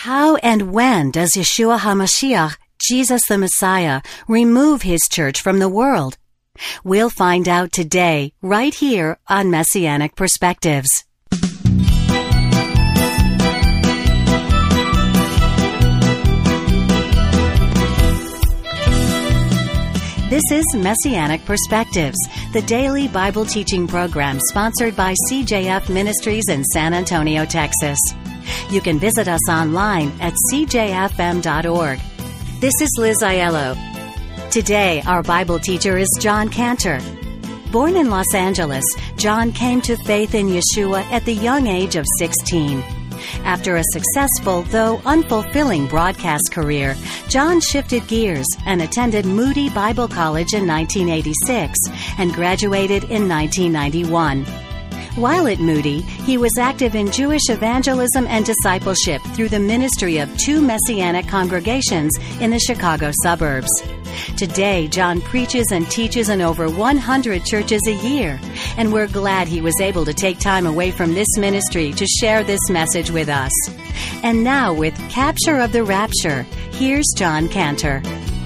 How and when does Yeshua HaMashiach, Jesus the Messiah, remove His church from the world? We'll find out today, right here on Messianic Perspectives. This is Messianic Perspectives, the daily Bible teaching program sponsored by CJF Ministries in San Antonio, Texas. You can visit us online at cjfm.org. This is Liz Aiello. Today, our Bible teacher is John Cantor. Born in Los Angeles, John came to faith in Yeshua at the young age of 16. After a successful, though unfulfilling broadcast career, John shifted gears and attended Moody Bible College in 1986 and graduated in 1991. While at Moody, he was active in Jewish evangelism and discipleship through the ministry of 2 Messianic congregations in the Chicago suburbs. Today, John preaches and teaches in over 100 churches a year, and we're glad he was able to take time away from this ministry to share this message with us. And now, with Capture of the Rapture, here's John Cantor.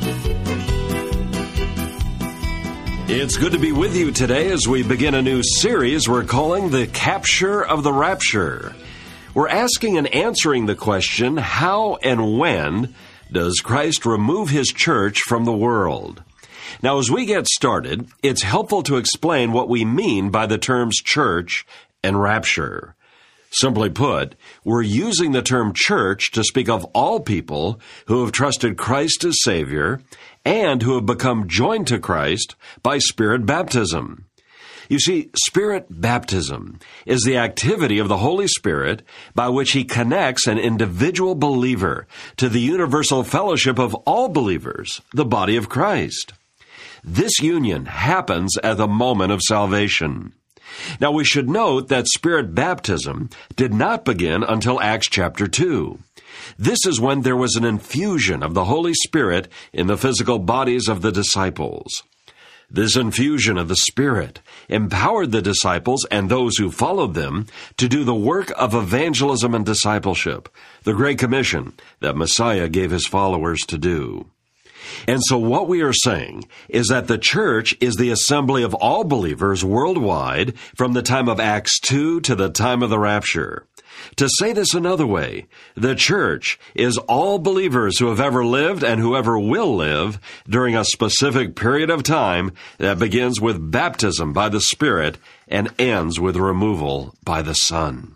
It's good to be with you today as we begin a new series we're calling The Capture of the Rapture. We're asking and answering the question, how and when does Christ remove His church from the world? Now, as we get started, it's helpful to explain what we mean by the terms church and rapture. Simply put, we're using the term church to speak of all people who have trusted Christ as Savior and who have become joined to Christ by Spirit baptism. You see, Spirit baptism is the activity of the Holy Spirit by which He connects an individual believer to the universal fellowship of all believers, the body of Christ. This union happens at the moment of salvation. Now, we should note that Spirit baptism did not begin until Acts chapter 2. This is when there was an infusion of the Holy Spirit in the physical bodies of the disciples. This infusion of the Spirit empowered the disciples and those who followed them to do the work of evangelism and discipleship, the Great Commission that Messiah gave His followers to do. And so what we are saying is that the church is the assembly of all believers worldwide from the time of Acts 2 to the time of the rapture. To say this another way, the church is all believers who have ever lived and whoever will live during a specific period of time that begins with baptism by the Spirit and ends with removal by the Son.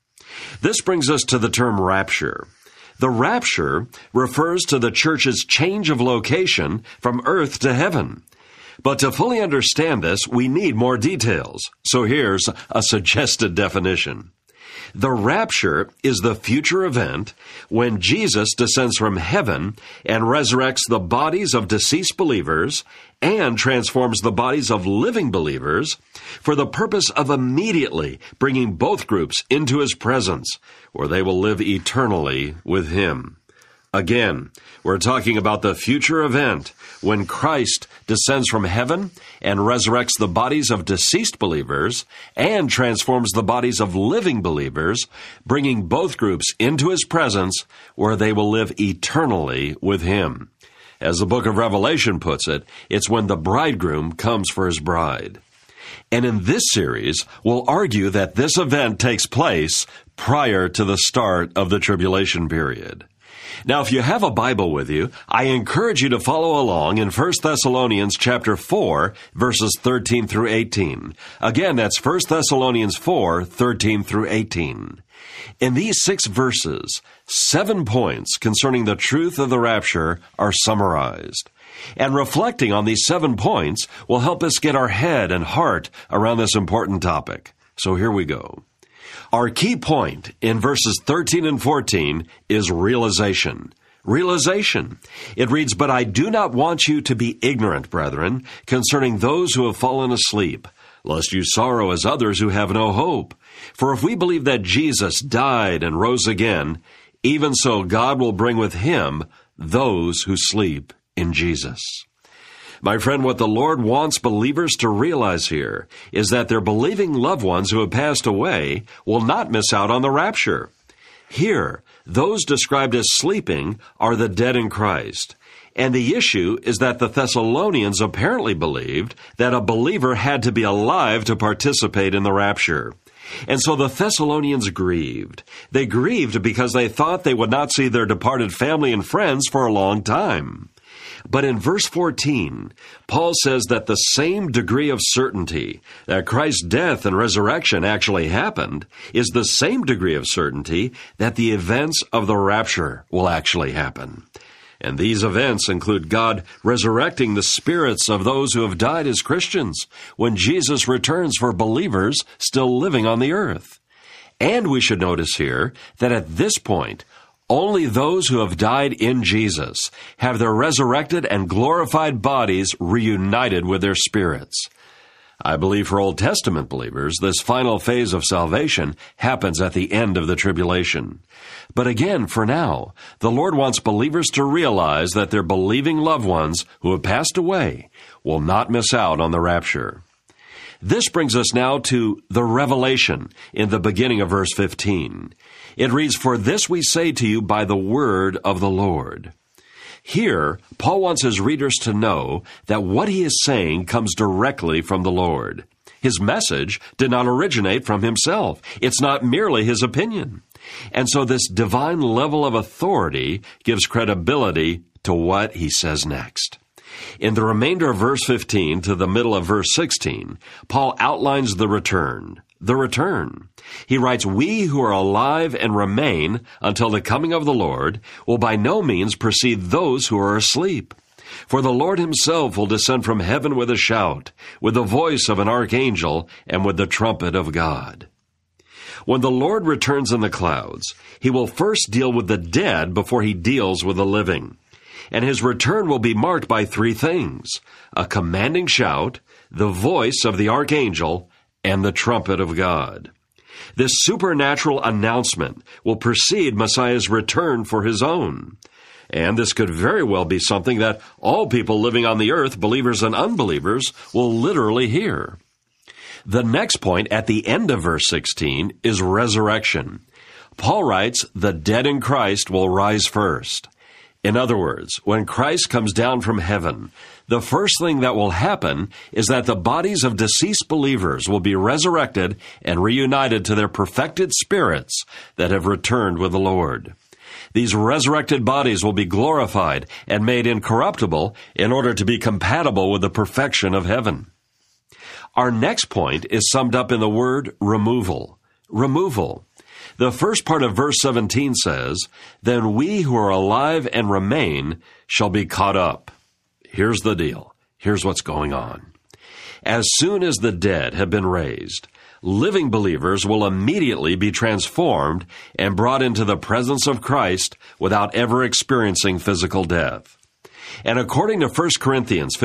This brings us to the term rapture. The rapture refers to the church's change of location from earth to heaven. But to fully understand this, we need more details. So here's a suggested definition. The rapture is the future event when Jesus descends from heaven and resurrects the bodies of deceased believers and transforms the bodies of living believers for the purpose of immediately bringing both groups into His presence, where they will live eternally with Him. Again, we're talking about the future event when Christ descends from heaven and resurrects the bodies of deceased believers and transforms the bodies of living believers, bringing both groups into His presence where they will live eternally with Him. As the book of Revelation puts it, it's when the bridegroom comes for his bride. And in this series, we'll argue that this event takes place prior to the start of the tribulation period. Now, if you have a Bible with you, I encourage you to follow along in 1 Thessalonians chapter 4, verses 13 through 18. Again, that's 1 Thessalonians 4, 13 through 18. In these 6 verses, 7 points concerning the truth of the rapture are summarized. And reflecting on these 7 points will help us get our head and heart around this important topic. So here we go. Our key point in verses 13 and 14 is realization. Realization. It reads, "But I do not want you to be ignorant, brethren, concerning those who have fallen asleep, lest you sorrow as others who have no hope. For if we believe that Jesus died and rose again, even so God will bring with Him those who sleep in Jesus." My friend, what the Lord wants believers to realize here is that their believing loved ones who have passed away will not miss out on the rapture. Here, Those described as sleeping are the dead in Christ. And the issue is that the Thessalonians apparently believed that a believer had to be alive to participate in the rapture. And so the Thessalonians grieved. They grieved because they thought they would not see their departed family and friends for a long time. But in verse 14, Paul says that the same degree of certainty that Christ's death and resurrection actually happened is the same degree of certainty that the events of the rapture will actually happen. And these events include God resurrecting the spirits of those who have died as Christians when Jesus returns for believers still living on the earth. And we should notice here that at this point, only those who have died in Jesus have their resurrected and glorified bodies reunited with their spirits. I believe for Old Testament believers, this final phase of salvation happens at the end of the tribulation. But again, for now, the Lord wants believers to realize that their believing loved ones who have passed away will not miss out on the rapture. This brings us now to the revelation in the beginning of verse 15. It reads, "For this we say to you by the word of the Lord." Here, Paul wants his readers to know that what he is saying comes directly from the Lord. His message did not originate from himself. It's not merely his opinion. And so this divine level of authority gives credibility to what he says next. In the remainder of verse 15 to the middle of verse 16, Paul outlines the return. The return. He writes, "We who are alive and remain until the coming of the Lord will by no means precede those who are asleep. For the Lord himself will descend from heaven with a shout, with the voice of an archangel, and with the trumpet of God." When the Lord returns in the clouds, he will first deal with the dead before he deals with the living. And his return will be marked by three things: a commanding shout, the voice of the archangel, and the trumpet of God. This supernatural announcement will precede Messiah's return for his own. And this could very well be something that all people living on the earth, believers and unbelievers, will literally hear. The next point at the end of verse 16 is resurrection. Paul writes, "The dead in Christ will rise first." In other words, when Christ comes down from heaven, the first thing that will happen is that the bodies of deceased believers will be resurrected and reunited to their perfected spirits that have returned with the Lord. These resurrected bodies will be glorified and made incorruptible in order to be compatible with the perfection of heaven. Our next point is summed up in the word removal. Removal. The first part of verse 17 says, "Then we who are alive and remain shall be caught up." Here's the deal. Here's what's going on. As soon as the dead have been raised, living believers will immediately be transformed and brought into the presence of Christ without ever experiencing physical death. And according to 1 Corinthians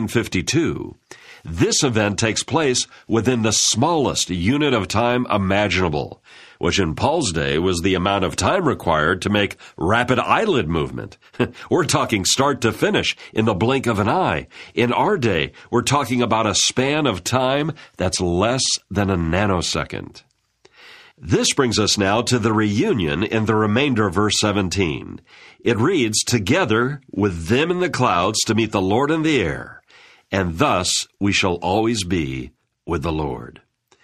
15:52, this event takes place within the smallest unit of time imaginable, which in Paul's day was the amount of time required to make rapid eyelid movement. We're talking start to finish in the blink of an eye. In our day, we're talking about a span of time that's less than a nanosecond. This brings us now to the reunion in the remainder of verse 17. It reads, "Together with them in the clouds to meet the Lord in the air, and thus we shall always be with the Lord."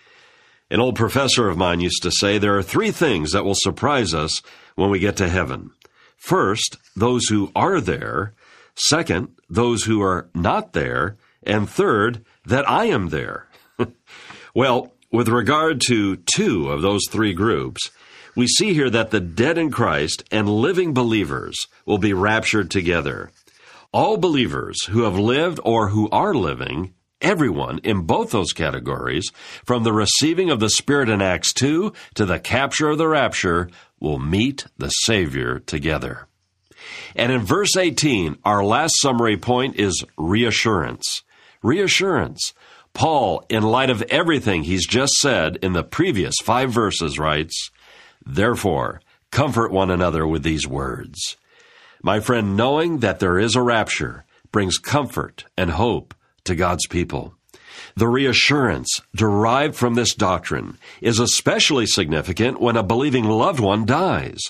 An old professor of mine used to say there are three things that will surprise us when we get to heaven. First, those who are there. Second, those who are not there. And third, that I am there. Well, with regard to two of those three groups, we see here that the dead in Christ and living believers will be raptured together. All believers who have lived or who are living, everyone in both those categories, from the receiving of the Spirit in Acts 2 to the capture of the rapture, will meet the Savior together. And in verse 18, our last summary point is reassurance. Reassurance. Paul, in light of everything he's just said in the previous 5 verses, writes, "Therefore, comfort one another with these words." My friend, knowing that there is a rapture brings comfort and hope to God's people. The reassurance derived from this doctrine is especially significant when a believing loved one dies.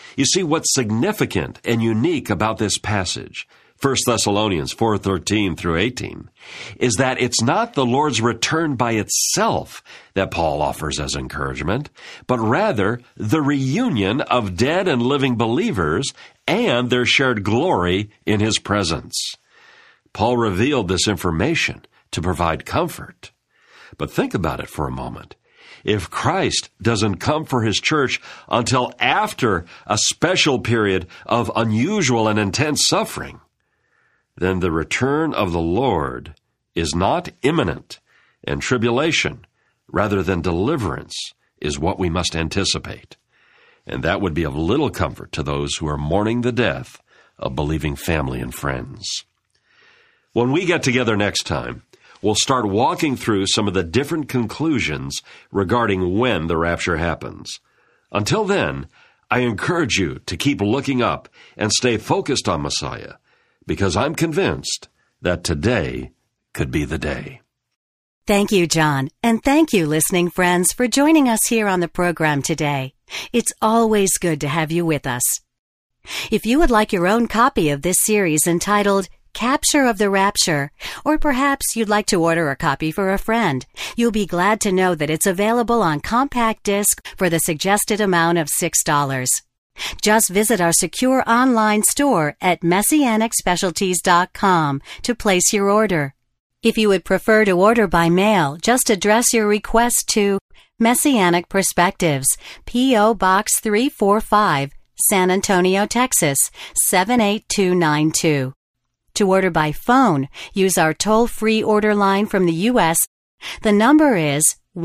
You see, what's significant and unique about this passage, 1 Thessalonians 4:13 through 18, is that it's not the Lord's return by itself that Paul offers as encouragement, but rather the reunion of dead and living believers and their shared glory in His presence. Paul revealed this information to provide comfort. But think about it for a moment. If Christ doesn't come for His church until after a special period of unusual and intense suffering, then the return of the Lord is not imminent, and tribulation, rather than deliverance, is what we must anticipate. And that would be of little comfort to those who are mourning the death of believing family and friends. When we get together next time, we'll start walking through some of the different conclusions regarding when the rapture happens. Until then, I encourage you to keep looking up and stay focused on Messiah, because I'm convinced that today could be the day. Thank you, John, and thank you, listening friends, for joining us here on the program today. It's always good to have you with us. If you would like your own copy of this series entitled Capture of the Rapture, or perhaps you'd like to order a copy for a friend, you'll be glad to know that it's available on compact disc for the suggested amount of $6. Just visit our secure online store at messianicspecialties.com to place your order. If you would prefer to order by mail, just address your request to Messianic Perspectives, P.O. Box 345, San Antonio, Texas, 78292. To order by phone, use our toll-free order line from the U.S. The number is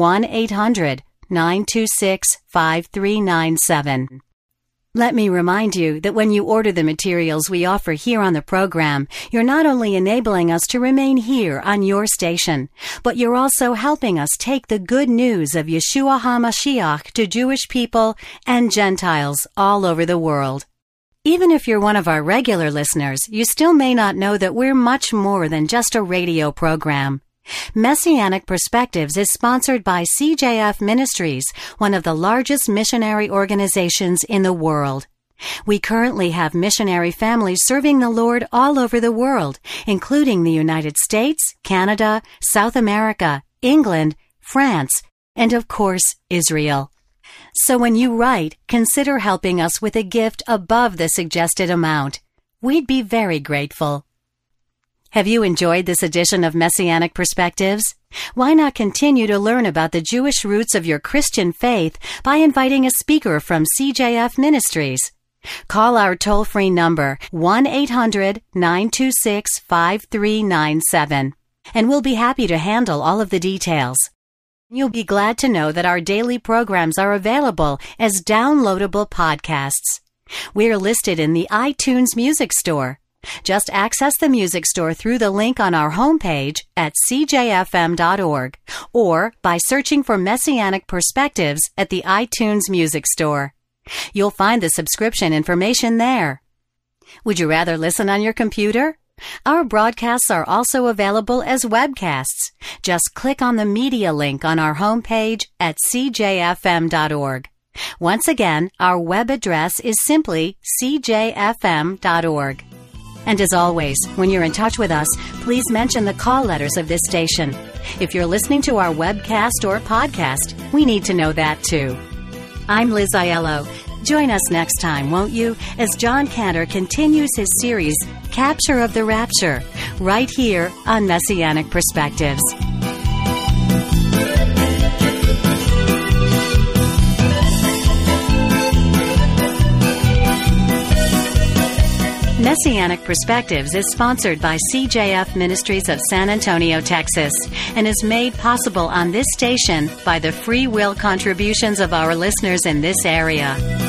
1-800-926-5397. Let me remind you that when you order the materials we offer here on the program, you're not only enabling us to remain here on your station, but you're also helping us take the good news of Yeshua HaMashiach to Jewish people and Gentiles all over the world. Even if you're one of our regular listeners, you still may not know that we're much more than just a radio program. Messianic Perspectives is sponsored by CJF Ministries, one of the largest missionary organizations in the world. We currently have missionary families serving the Lord all over the world, including the United States, Canada, South America, England, France, and of course, Israel. So when you write, consider helping us with a gift above the suggested amount. We'd be very grateful. Have you enjoyed this edition of Messianic Perspectives? Why not continue to learn about the Jewish roots of your Christian faith by inviting a speaker from CJF Ministries? Call our toll-free number, 1-800-926-5397, and we'll be happy to handle all of the details. You'll be glad to know that our daily programs are available as downloadable podcasts. We're listed in the iTunes Music Store. Just access the music store through the link on our homepage at cjfm.org or by searching for Messianic Perspectives at the iTunes Music Store. You'll find the subscription information there. Would you rather listen on your computer? Our broadcasts are also available as webcasts. Just click on the media link on our homepage at cjfm.org. Once again, our web address is simply cjfm.org. And as always, when you're in touch with us, please mention the call letters of this station. If you're listening to our webcast or podcast, we need to know that too. I'm Liz Aiello. Join us next time, won't you, as John Cantor continues his series, Capture of the Rapture, right here on Messianic Perspectives. Messianic Perspectives is sponsored by CJF Ministries of San Antonio, Texas, and is made possible on this station by the free will contributions of our listeners in this area.